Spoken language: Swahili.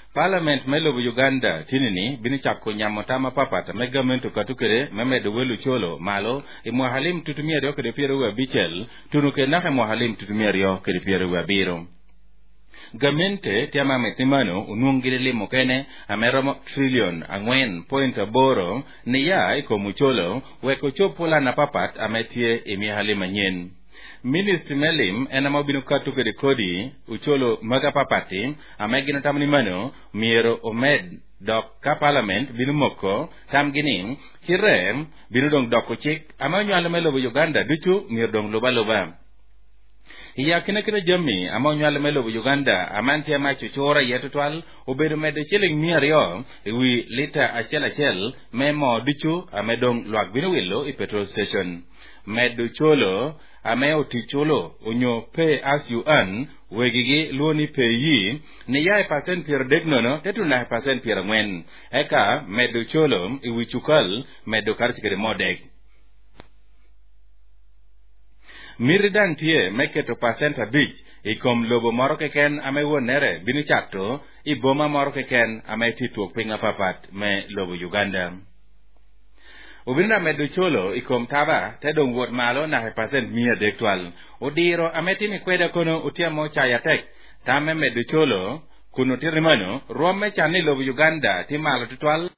Parliament melobu Uganda tinini bini chako nyamotama papata megamento katukere memedo welu cholo malo imwahalim tutumia rio kede piero wa bichel tunuke nahe mwahalim tutumia rio kede piero wa biro. Gamente tiama metimano unungile limo kene ameromo trillion angwen point aboro ni ya iko mucholo weko chopola na papat ametie imihalima nyen. Minister Melim enamo binu katuke de kodi ucholo maga papati amegino tamni mano miero omed dok ka parliament binu moko tamginin chirem binu dong doko chik amanyo alamelo Uganda duchu miero dong loba iya kina jami amanyo alamelo Uganda amanti amachu chora yetutwal obedo medo shilling miario wi lita achel memo duchu amedong luak binu wilo I petrol station medo cholo ameo ticholo unyo pay as you earn wegigi luoni pay yi ni yae percent pier degnono tetu na percent pier ngwen eka medo cholo iwichukal medo karchikere modek miridan tie meketo percent abich ikom lobo moro keken amewo nere binu chakto iboma moro keken ametituok pinga papat me lobo Uganda. Ubinda medo cholo ikom taba tedong wot malo na percent mia dektwal. Udiro ametini kweda kono utiamo chaya tek. Tame medo cholo kuno tirimano ruome chani lobo Uganda ti malo tutwal.